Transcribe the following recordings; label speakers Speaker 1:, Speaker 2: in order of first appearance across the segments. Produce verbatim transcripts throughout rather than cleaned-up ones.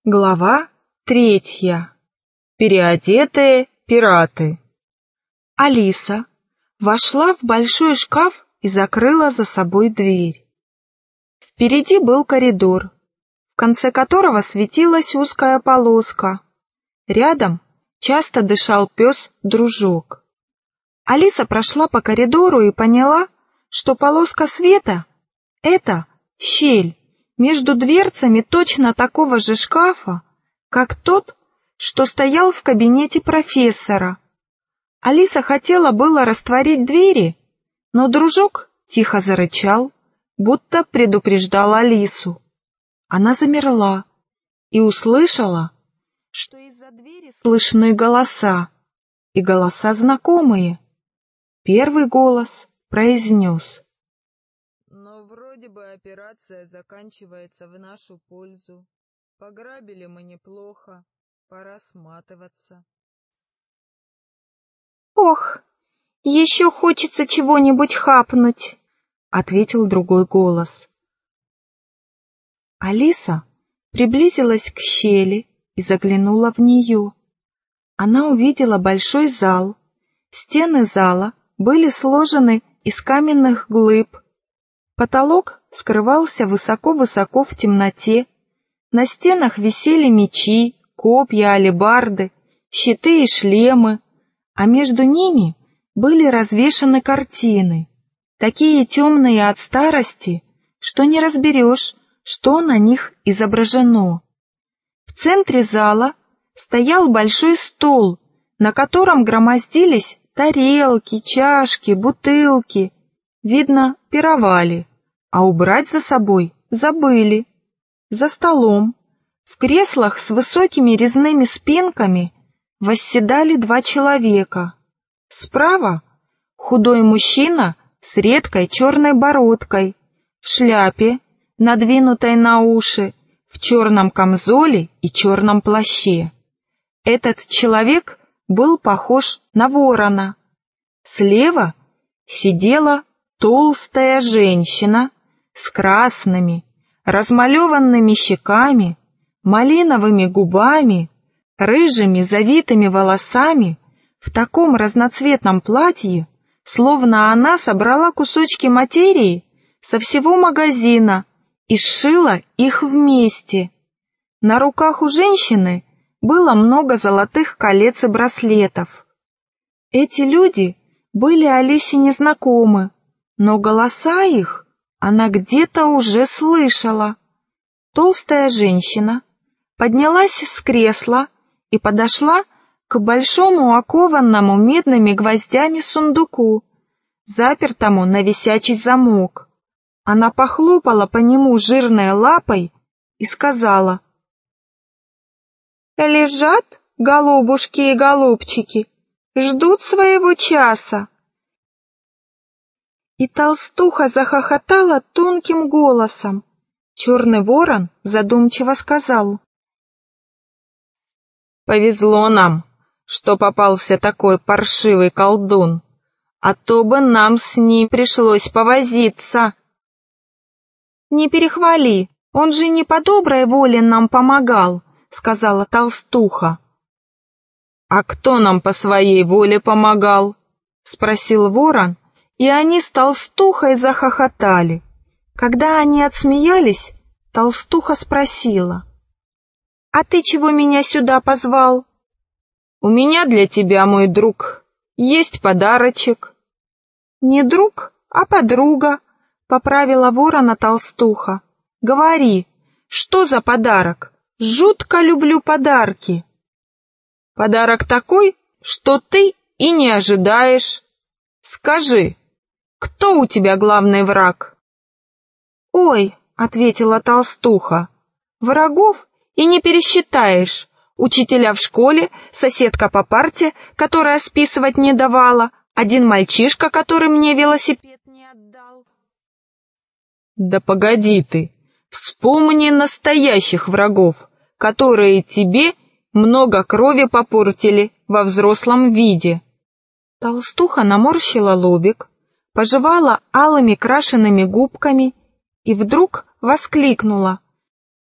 Speaker 1: Глава третья. Переодетые пираты. Алиса вошла в большой шкаф и закрыла за собой дверь. Впереди был коридор, в конце которого светилась узкая полоска. Рядом часто дышал пес-дружок. Алиса прошла по коридору и поняла, что полоска света — это щель между дверцами точно такого же шкафа, как тот, что стоял в кабинете профессора. Алиса хотела было растворить двери, но дружок тихо зарычал, будто предупреждал Алису. Она замерла и услышала, что из-за двери слышны голоса, и голоса знакомые. Первый голос произнес:
Speaker 2: Но вроде бы операция заканчивается в нашу пользу. Пограбили мы неплохо, пора сматываться.
Speaker 1: «Ох, еще хочется чего-нибудь хапнуть», — ответил другой голос. Алиса приблизилась к щели и заглянула в нее. Она увидела большой зал. Стены зала были сложены из каменных глыб. Потолок скрывался высоко-высоко в темноте. На стенах висели мечи, копья, алебарды, щиты и шлемы, а между ними были развешаны картины, такие темные от старости, что не разберешь, что на них изображено. В центре зала стоял большой стол, на котором громоздились тарелки, чашки, бутылки. Видно, пировали, а убрать за собой забыли. За столом, в креслах с высокими резными спинками, восседали два человека. Справа худой мужчина с редкой черной бородкой, в шляпе, надвинутой на уши, в черном камзоле и черном плаще. Этот человек был похож на ворона. Слева сидела толстая женщина с красными, размалеванными щеками, малиновыми губами, рыжими завитыми волосами, в таком разноцветном платье, словно она собрала кусочки материи со всего магазина и сшила их вместе. На руках у женщины было много золотых колец и браслетов. Эти люди были Алисе незнакомы, но голоса их она где-то уже слышала. Толстая женщина поднялась с кресла и подошла к большому окованному медными гвоздями сундуку, запертому на висячий замок. Она похлопала по нему жирной лапой и сказала: «Лежат голубушки и голубчики, ждут своего часа». И толстуха захохотала тонким голосом. Черный ворон задумчиво сказал: «Повезло нам, что попался такой паршивый колдун, а то бы нам с ним пришлось повозиться». «Не перехвали, он же не по доброй воле нам помогал», — сказала толстуха. «А кто нам по своей воле помогал?» — спросил ворон, и они с толстухой захохотали. Когда они отсмеялись, толстуха спросила: «А ты чего меня сюда позвал?» «У меня для тебя, мой друг, есть подарочек». «Не друг, а подруга», — поправила ворона толстуха. «Говори, что за подарок? Жутко люблю подарки». «Подарок такой, что ты и не ожидаешь. Скажи, кто у тебя главный враг?» «Ой», — ответила толстуха, — «врагов и не пересчитаешь. Учителя в школе, соседка по парте, которая списывать не давала, один мальчишка, который мне велосипед не отдал». «Да погоди ты, вспомни настоящих врагов, которые тебе много крови попортили во взрослом виде». Толстуха наморщила лобик, пожевала алыми крашеными губками и вдруг воскликнула: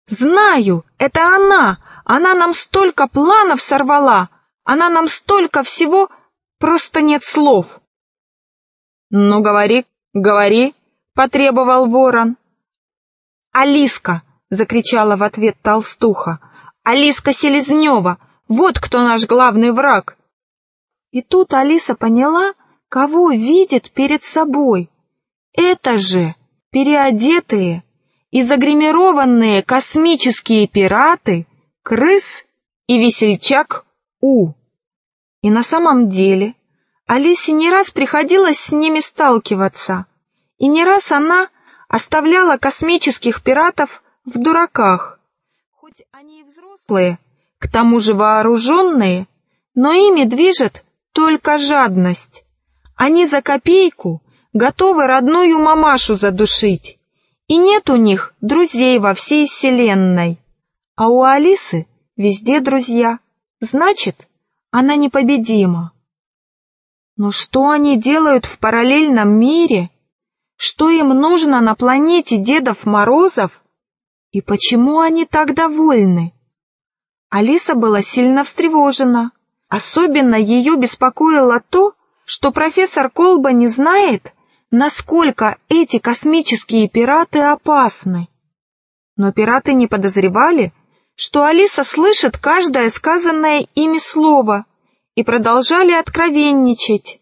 Speaker 1: Знаю, это она! Она нам столько планов сорвала! Она нам столько всего... Просто нет слов!» «Ну, говори, говори!» — потребовал ворон. «Алиска!» — закричала в ответ толстуха. «Алиска Селезнева! Вот кто наш главный враг!» И тут Алиса поняла, кого видит перед собой. Это же переодетые и загримированные космические пираты Крыс и Весельчак У. И на самом деле Алисе не раз приходилось с ними сталкиваться, и не раз она оставляла космических пиратов в дураках. Хоть они и взрослые, к тому же вооруженные, но ими движет только жадность. Они за копейку готовы родную мамашу задушить, и нет у них друзей во всей вселенной. А у Алисы везде друзья, значит, она непобедима. Но что они делают в параллельном мире? Что им нужно на планете Дедов Морозов? И почему они так довольны? Алиса была сильно встревожена. Особенно ее беспокоило то, что профессор Колба не знает, насколько эти космические пираты опасны. Но пираты не подозревали, что Алиса слышит каждое сказанное ими слово, и продолжали откровенничать.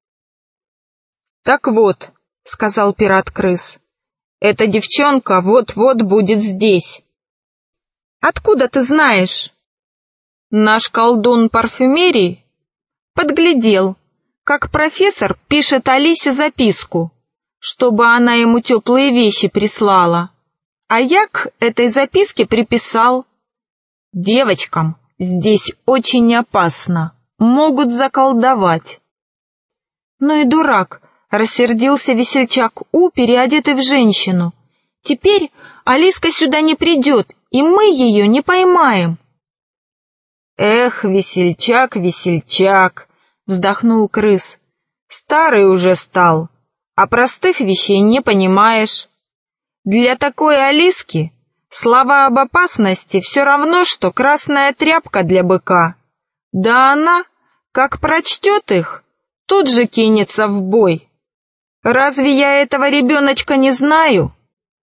Speaker 1: «Так вот», — сказал пират-крыс, — «эта девчонка вот-вот будет здесь». «Откуда ты знаешь?» «Наш колдун парфюмерии подглядел, как профессор пишет Алисе записку, чтобы она ему теплые вещи прислала, а я к этой записке приписал: девочкам здесь очень опасно, могут заколдовать». «Ну и дурак», — рассердился Весельчак У, переодетый в женщину. «Теперь Алиска сюда не придет, и мы ее не поймаем». «Эх, Весельчак, Весельчак», — вздохнул крыс, — «старый уже стал, а простых вещей не понимаешь. Для такой Алиски слова об опасности все равно, что красная тряпка для быка. Да она, как прочтет их, тут же кинется в бой. Разве я этого ребеночка не знаю?»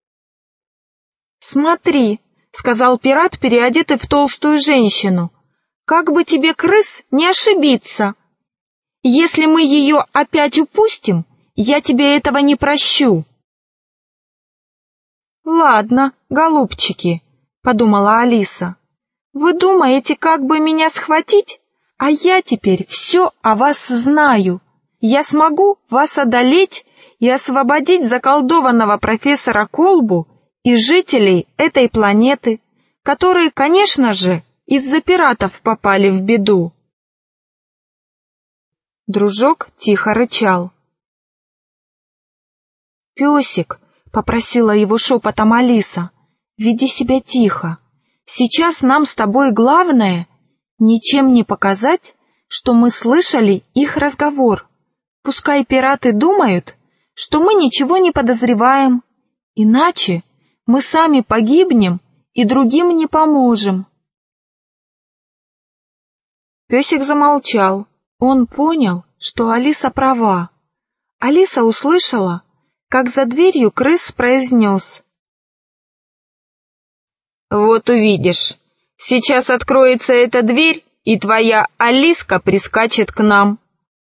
Speaker 1: «Смотри», — сказал пират, переодетый в толстую женщину, — «как бы тебе, крыс, не ошибиться. Если мы ее опять упустим, я тебе этого не прощу». «Ладно, голубчики», — подумала Алиса, — «вы думаете, как бы меня схватить? А я теперь все о вас знаю. Я смогу вас одолеть и освободить заколдованного профессора Колбу и жителей этой планеты, которые, конечно же, из-за пиратов попали в беду». Дружок тихо рычал. «Песик», — попросила его шепотом Алиса, — «веди себя тихо. Сейчас нам с тобой главное — ничем не показать, что мы слышали их разговор. Пускай пираты думают, что мы ничего не подозреваем, иначе мы сами погибнем и другим не поможем». Песик замолчал. Он понял, что Алиса права. Алиса услышала, как за дверью крыс произнес: «Вот увидишь, сейчас откроется эта дверь, и твоя Алиска прискачет к нам».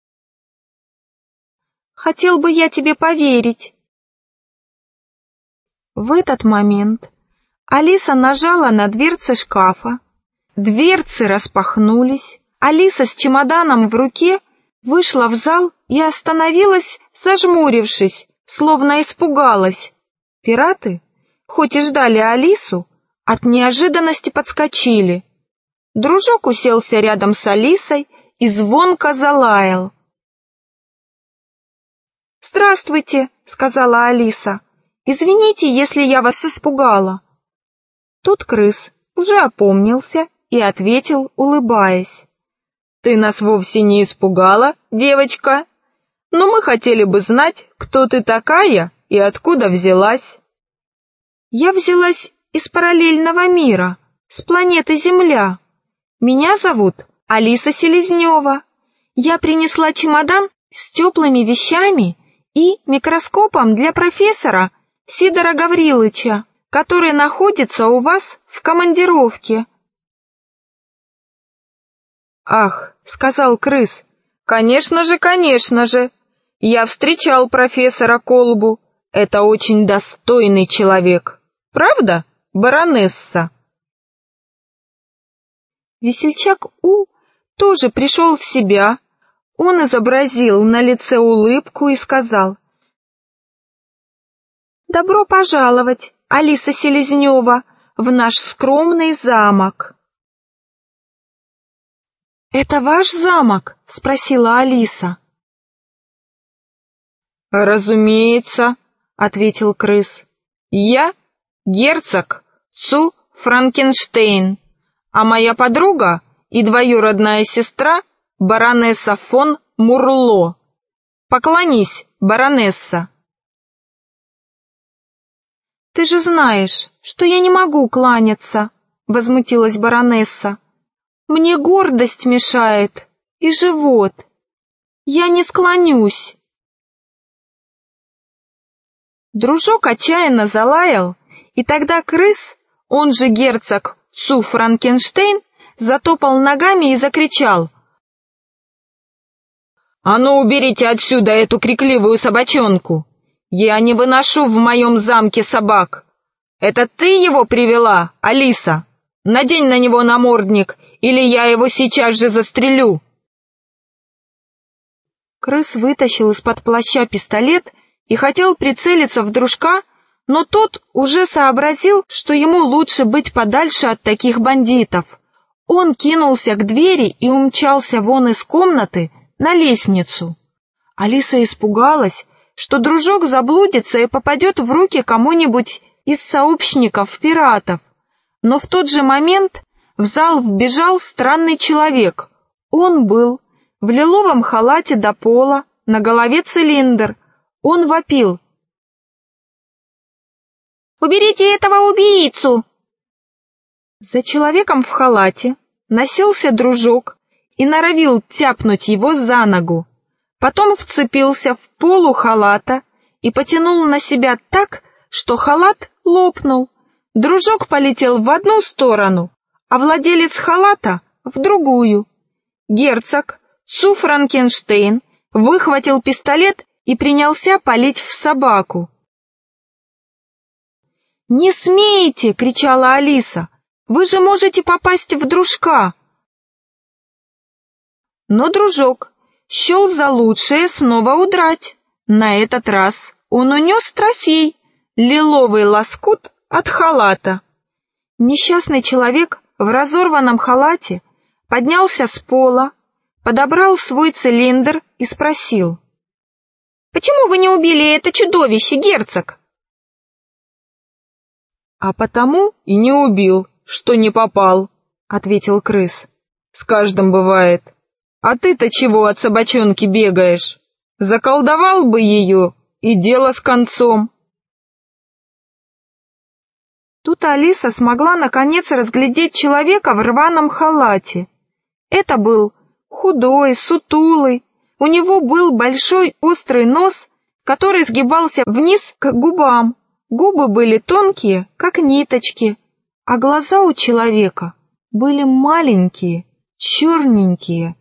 Speaker 1: «Хотел бы я тебе поверить». В этот момент Алиса нажала на дверцы шкафа. Дверцы распахнулись. Алиса с чемоданом в руке вышла в зал и остановилась, зажмурившись, словно испугалась. Пираты, хоть и ждали Алису, от неожиданности подскочили. Дружок уселся рядом с Алисой и звонко залаял. «Здравствуйте», — сказала Алиса. «Извините, если я вас испугала». Тут крыс уже опомнился и ответил, улыбаясь: «Ты нас вовсе не испугала, девочка, но мы хотели бы знать, кто ты такая и откуда взялась». «Я взялась из параллельного мира, с планеты Земля. Меня зовут Алиса Селезнева. Я принесла чемодан с теплыми вещами и микроскопом для профессора Сидора Гаврилыча, который находится у вас в командировке».
Speaker 2: «Ах», — сказал крыс, — «конечно же, конечно же. Я встречал профессора Колбу. Это очень достойный человек. Правда, баронесса?»
Speaker 1: Весельчак У тоже пришел в себя. Он изобразил на лице улыбку и сказал: «Добро пожаловать, Алиса Селезнева, в наш скромный замок». «Это ваш замок?» — спросила Алиса.
Speaker 2: «Разумеется», — ответил крыс. «Я герцог Цу Франкенштейн, а моя подруга и двоюродная сестра баронесса фон Мурло. Поклонись, баронесса».
Speaker 1: «Ты же знаешь, что я не могу кланяться», — возмутилась баронесса. «Мне гордость мешает и живот. Я не склонюсь». Дружок отчаянно залаял, и тогда крыс, он же герцог Цу Франкенштейн, затопал ногами и закричал:
Speaker 2: «А ну, уберите отсюда эту крикливую собачонку! Я не выношу в моем замке собак! Это ты его привела, Алиса? Надень на него намордник, или я его сейчас же застрелю!»
Speaker 1: Крыс вытащил из-под плаща пистолет и хотел прицелиться в дружка, но тот уже сообразил, что ему лучше быть подальше от таких бандитов. Он кинулся к двери и умчался вон из комнаты на лестницу. Алиса испугалась, что дружок заблудится и попадет в руки кому-нибудь из сообщников пиратов. Но в тот же момент в зал вбежал странный человек. Он был в лиловом халате до пола, на голове цилиндр. Он вопил: «Уберите этого убийцу!» За человеком в халате носился дружок и норовил тяпнуть его за ногу. Потом вцепился в полу халата и потянул на себя так, что халат лопнул. Дружок полетел в одну сторону, а владелец халата — в другую. Герцог Цу Франкенштейн выхватил пистолет и принялся палить в собаку. «Не смейте!» — кричала Алиса. «Вы же можете попасть в дружка!» Но дружок счел за лучшее снова удрать. На этот раз он унес трофей — лиловый лоскут от халата. Несчастный человек в разорванном халате поднялся с пола, подобрал свой цилиндр и спросил: «Почему вы не убили это чудовище, герцог?»
Speaker 2: «А потому и не убил, что не попал», — ответил крыс. «С каждым бывает. А ты-то чего от собачонки бегаешь? Заколдовал бы ее, и дело с концом».
Speaker 1: Тут Алиса смогла наконец разглядеть человека в рваном халате. Это был худой, сутулый, у него был большой острый нос, который сгибался вниз к губам. Губы были тонкие, как ниточки, а глаза у человека были маленькие, черненькие.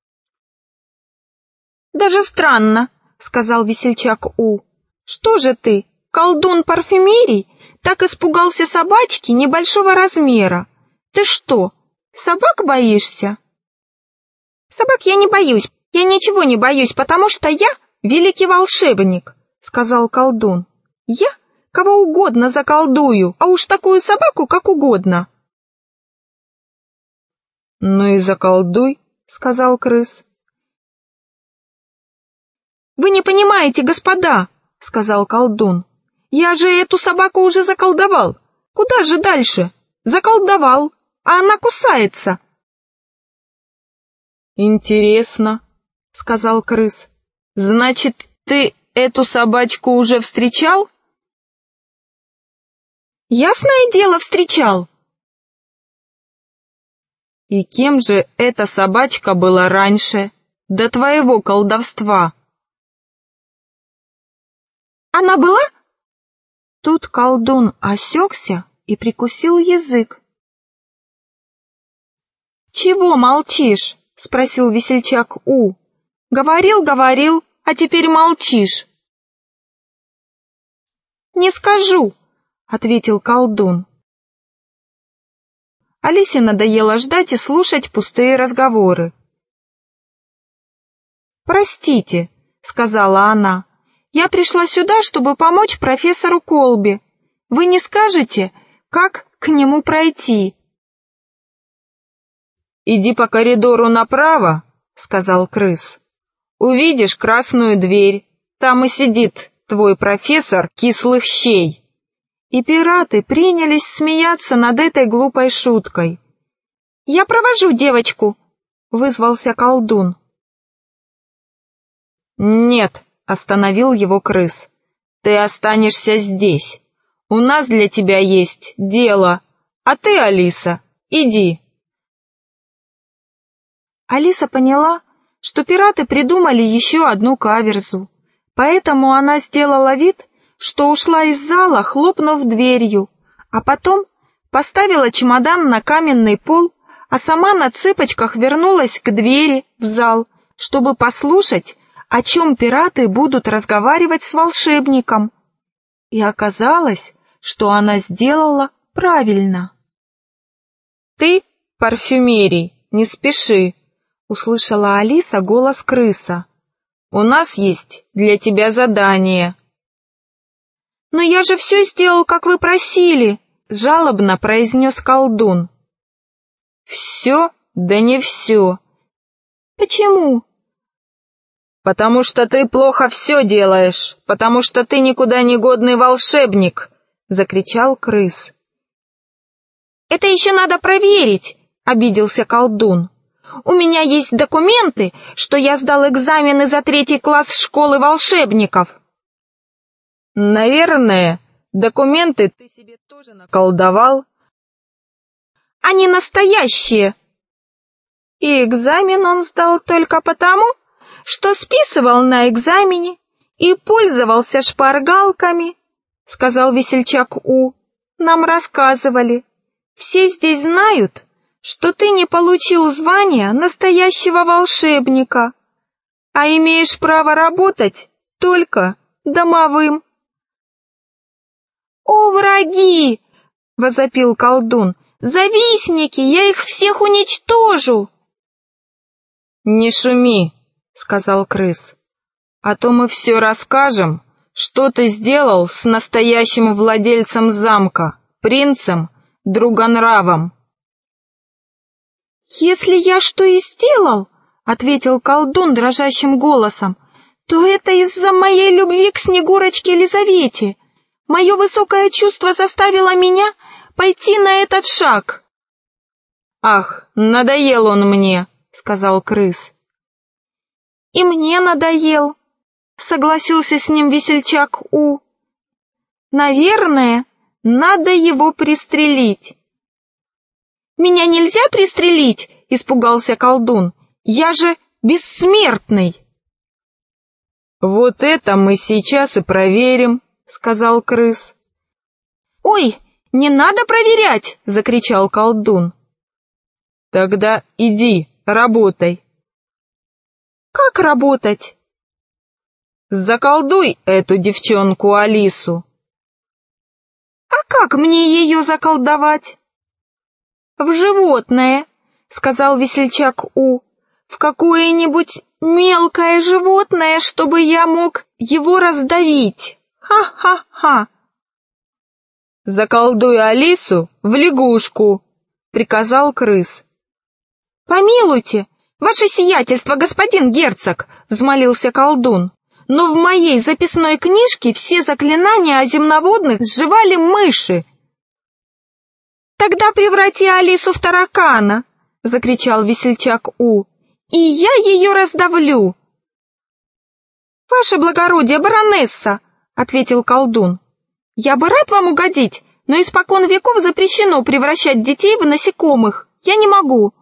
Speaker 1: «Даже странно», — сказал весельчак У. «Что же ты, колдун парфюмерий, так испугался собачки небольшого размера? Ты что, собак боишься?» «Собак я не боюсь, я ничего не боюсь, потому что я великий волшебник», — сказал колдун. «Я кого угодно заколдую, а уж такую собаку как угодно».
Speaker 2: «Ну и заколдуй», — сказал крыс.
Speaker 1: «Вы не понимаете, господа», — сказал колдун. «Я же эту собаку уже заколдовал. Куда же дальше? Заколдовал, а она кусается».
Speaker 2: «Интересно», — сказал крыс. «Значит, ты эту собачку уже встречал?»
Speaker 1: Ясное дело, встречал.
Speaker 2: И кем же эта собачка была раньше, до твоего колдовства?
Speaker 1: Она была? Тут колдун осекся и прикусил язык. «Чего молчишь?» — спросил весельчак У. «Говорил, говорил, а теперь молчишь». «Не скажу», — ответил колдун. Алисе надоело ждать и слушать пустые разговоры. «Простите», — сказала она, — «я пришла сюда, чтобы помочь профессору Колби. Вы не скажете, как к нему пройти?»
Speaker 2: «Иди по коридору направо», — сказал крыс. «Увидишь красную дверь, там и сидит твой профессор кислых щей».
Speaker 1: И пираты принялись смеяться над этой глупой шуткой. «Я провожу девочку», — вызвался колдун.
Speaker 2: «Нет», — остановил его крыс, — «ты останешься здесь. У нас для тебя есть дело, а ты, Алиса, иди».
Speaker 1: Алиса поняла, что пираты придумали еще одну каверзу, поэтому она сделала вид, что ушла из зала, хлопнув дверью, а потом поставила чемодан на каменный пол, а сама на цыпочках вернулась к двери в зал, чтобы послушать, о чем пираты будут разговаривать с волшебником. И оказалось, что она сделала правильно.
Speaker 2: «Ты, парфюмерий, не спеши», — услышала Алиса голос крыса. «У нас есть для тебя задание».
Speaker 1: «Но я же все сделал, как вы просили», — жалобно произнес колдун.
Speaker 2: «Все? Да не все».
Speaker 1: «Почему?»
Speaker 2: «Потому что ты плохо все делаешь, потому что ты никуда не годный волшебник», — закричал крыс.
Speaker 1: «Это еще надо проверить», — обиделся колдун. «У меня есть документы, что я сдал экзамены за третий класс школы волшебников».
Speaker 2: «Наверное, документы ты себе тоже наколдовал».
Speaker 1: «Они настоящие». И экзамен он сдал только потому, что списывал на экзамене и пользовался шпаргалками, — сказал весельчак У. «Нам рассказывали. Все здесь знают, что ты не получил звания настоящего волшебника, а имеешь право работать только домовым». «О, враги!» — возопил колдун. «Завистники! Я их всех уничтожу!»
Speaker 2: «Не шуми!» — сказал крыс. «А то мы все расскажем, что ты сделал с настоящим владельцем замка, принцем Другонравом».
Speaker 1: «Если я что и сделал, — ответил колдун дрожащим голосом, — то это из-за моей любви к Снегурочке Елизавете. Мое высокое чувство заставило меня пойти на этот шаг».
Speaker 2: «Ах, надоел он мне», — сказал крыс.
Speaker 1: «И мне надоел», — согласился с ним весельчак У. «Наверное, надо его пристрелить». «Меня нельзя пристрелить?» — испугался колдун. «Я же бессмертный».
Speaker 2: «Вот это мы сейчас и проверим», — сказал крыс.
Speaker 1: «Ой, не надо проверять!» — закричал колдун.
Speaker 2: «Тогда иди, работай».
Speaker 1: «Как работать?»
Speaker 2: «Заколдуй эту девчонку Алису».
Speaker 1: «А как мне ее заколдовать?» «В животное», — сказал весельчак У, «в какое-нибудь мелкое животное, чтобы я мог его раздавить. Ха-ха-ха!»
Speaker 2: «Заколдуй Алису в лягушку», — приказал крыс.
Speaker 1: «Помилуйте, ваше сиятельство, господин герцог», — взмолился колдун, «но в моей записной книжке все заклинания о земноводных сживали мыши». «Тогда преврати Алису в таракана», — закричал весельчак У, «и я ее раздавлю». «Ваше благородие, баронесса», — ответил колдун, «я бы рад вам угодить, но испокон веков запрещено превращать детей в насекомых. Я не могу».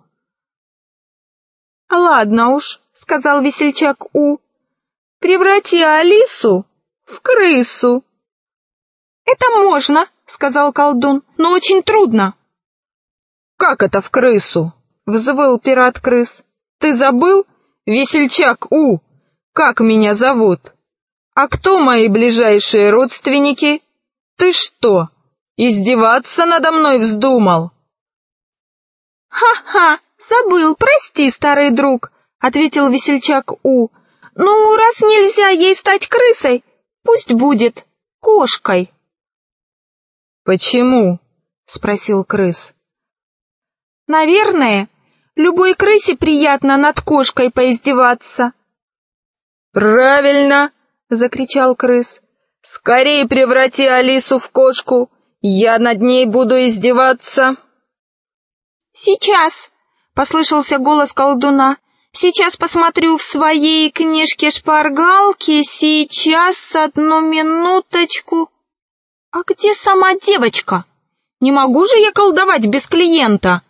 Speaker 2: «Ладно уж», — сказал весельчак У, — «преврати Алису в крысу».
Speaker 1: «Это можно», — сказал колдун, — «но очень трудно».
Speaker 2: «Как это в крысу?» — взвыл пират-крыс. «Ты забыл, весельчак У, как меня зовут? А кто мои ближайшие родственники? Ты что, издеваться надо мной вздумал?»
Speaker 1: «Ха-ха, забыл, прости, старый друг», — ответил весельчак У. «Ну, раз нельзя ей стать крысой, пусть будет кошкой».
Speaker 2: «Почему?» — спросил крыс.
Speaker 1: «Наверное, любой крысе приятно над кошкой поиздеваться».
Speaker 2: «Правильно!» — закричал крыс. «Скорей преврати Алису в кошку, я над ней буду издеваться».
Speaker 1: «Сейчас!» — послышался голос колдуна. «Сейчас посмотрю в своей книжке-шпаргалке, сейчас, одну минуточку. А где сама девочка? Не могу же я колдовать без клиента?»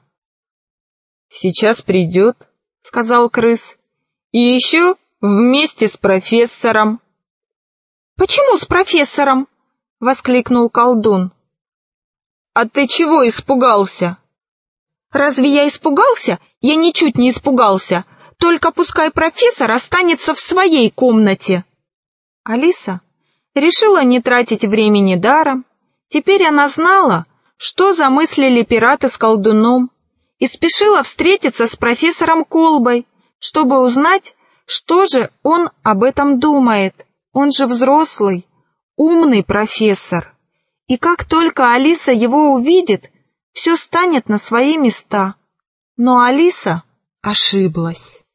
Speaker 2: «Сейчас придет», — сказал крыс. «И еще вместе с профессором».
Speaker 1: «Почему с профессором?» — воскликнул колдун.
Speaker 2: «А ты чего испугался?»
Speaker 1: «Разве я испугался? Я ничуть не испугался. Только пускай профессор останется в своей комнате». Алиса решила не тратить времени даром. Теперь она знала, что замыслили пираты с колдуном, и спешила встретиться с профессором Колбой, чтобы узнать, что же он об этом думает. Он же взрослый, умный профессор. И как только Алиса его увидит, все станет на свои места. Но Алиса ошиблась.